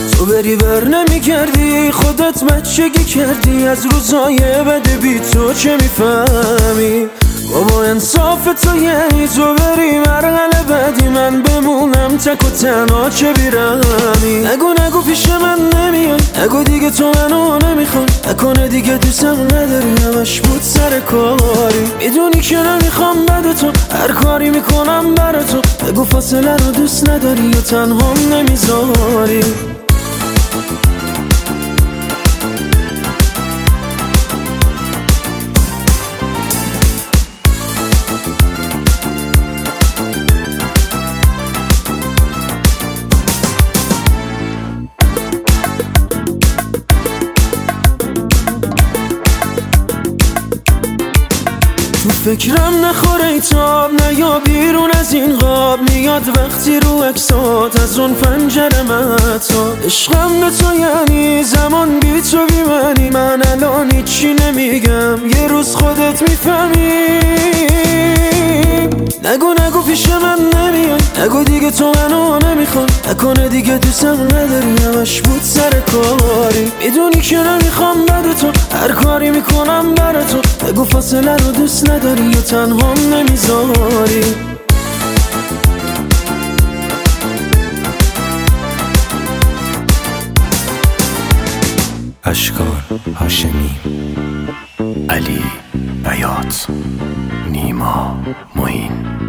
تو بری بر نمیگردی، خودت بچگی کردی، از روزای بد بی تو چه میفهمی؟ بابا انصاف تو یعنی تو بری مرحله بعدی، من بمونم تک و تنها چه بیرمی؟ نگو پیش من نمیای، نگو دیگه تو منو نمیخوای، نکنه دیگه دوستم نداری، همش بود سر کاری. میدونی که نمیخوام بد تو، هر کاری میکنم برا تو، بگو فاصله رو دوست نداری یا تنها نمیذاری؟ تو فکرم نخوره ایتاب، نه یا بیرون از این قاب، میاد وقتی رو عکسات از اون پنجره مهتاب. عشقم به تو یعنی زمان بی تو بی منی، من الان هیچی نمیگم، یه روز خودت میفهمی. نگو پیش من نمیای، نگو دیگه تو منو نمیخوای، نکنه دیگه دوستم نداری، همش بود سر کاری. میدونی که نمیخوام بد تو، هر کاری میکنم برا تو، بگو فاصله رو دوست نداری یا تنها نمیذاری؟ اشکان هاشمی، علی بیات، نیما معین.